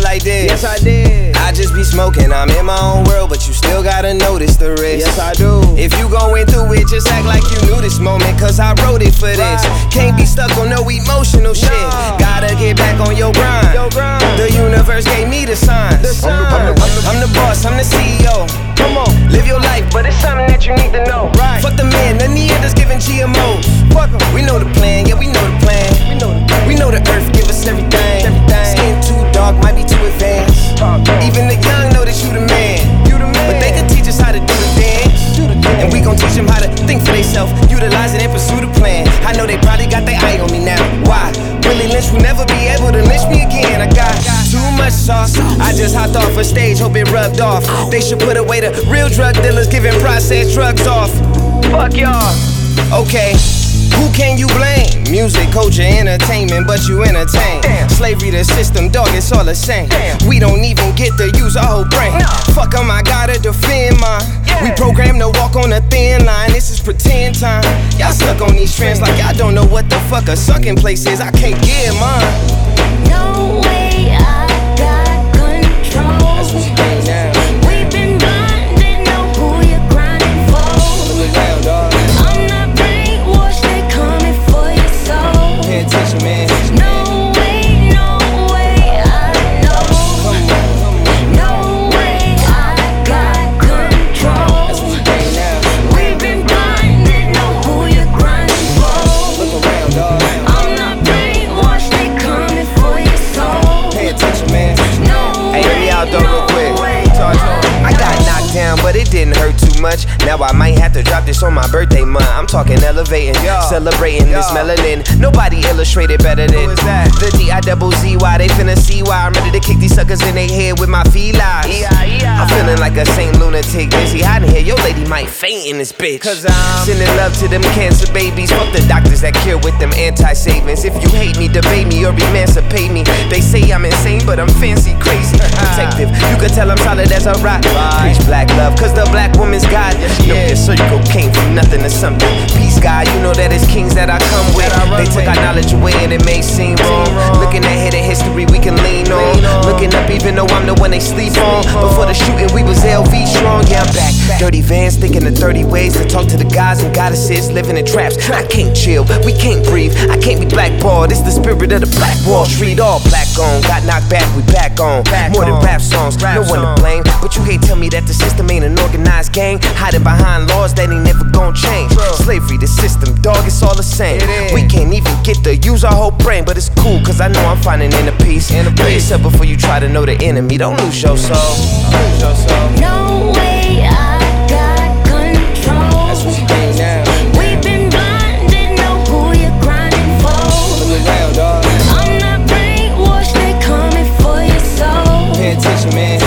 like this. Yes, I did. I just be smoking, I'm in my own world, but you still gotta notice the risk. Yes, I do. If you going through it, just act like you knew this moment, cause I wrote it for this. Can't be stuck on no emotional shit. Gotta get back on your grind. The universe gave me the signs. I'm the boss, I'm the CEO. Come on, Live your life, but it's something that you need to know. Right. Fuck the man, the Neander's giving GMOs. fuck 'em. We know the plan, yeah, we know the plan. We know the earth give us everything. Skin too dark, might be too advanced. Even the young know that you the man. But they can teach us how to do the dance. And we gon' teach them how to think for themselves, utilize it and pursue the plan. I know they probably got their eye on me now. Why? Willie Lynch will never be able to lynch me again. I got too much sauce. I just hopped off a stage, hope it rubbed off. They should put away the real drug dealers giving processed drugs off. Fuck y'all. Okay. Who can you blame? Music, culture, entertainment, but you entertain. Slavery the system, dog, it's all the same. We don't even get to use our whole brain. Fuck 'em, I gotta defend mine. We programmed to walk on a thin line, this is pretend time. Y'all stuck on these trends like y'all don't know what the fuck a sucking place is. I can't get mine. No way I got control. That's what you think now. We've been blinded, know who you're grinding for. Look around, dog. I'm not brainwashed, they coming for your soul. Pay attention, man. No way I know. No way I got control. That's what you think now. We've been blinded, know who you're grinding for. Look around, dog. I'm not brainwashed, they coming for your soul. Pay attention, man. No Hey, hear me out though real quick. way. I got knocked down, but it didn't hurt too much. Now I might have to drop this on my birthday month. I'm talking elevating, celebrating this melanin. Nobody illustrated better than the D-I-double-Z-Y. They finna see why I'm ready to kick these suckers in their head with my felines. I'm feeling like a Saint lunatic, busy hiding here. Your lady might faint in this bitch. Cause I'm sending love to them cancer babies. Fuck the doctors that cure with them anti-savings. If you hate me, debate me or emancipate me. They say I'm insane, but I'm fancy, crazy, protective. You can tell I'm solid as a rock. Preach black love, cause the black woman's God. Know your circle came from nothing to something. Peace, God, you know that it's kings that I come with. They took our knowledge away and it may seem wrong. Looking at hidden history we can lean on. Looking up even though I'm the one they sleep on. Before the shooting we was LV strong. Yeah, I'm back. Dirty Vans thinking of 30 ways to talk to the gods and goddesses living in traps. I can't chill, we can't breathe. I can't be blackballed. It's the spirit of the Black Wall Street. All black on, got knocked back, we back on. More than rap songs, no one to blame. But you can't tell me that the system ain't an organized gang. Hiding behind laws that ain't never gonna change. Slavery, the system, dog, it's all the same. We can't even get to use our whole brain, but it's cool, cause I know I'm finding inner peace. Know yourself before you try to know the enemy. Don't lose your soul. No way I got control. That's what you think now. We've been blinded, know who you're grinding for. Look around, dog. I'm not brainwashed, they coming for your soul. Pay attention, man.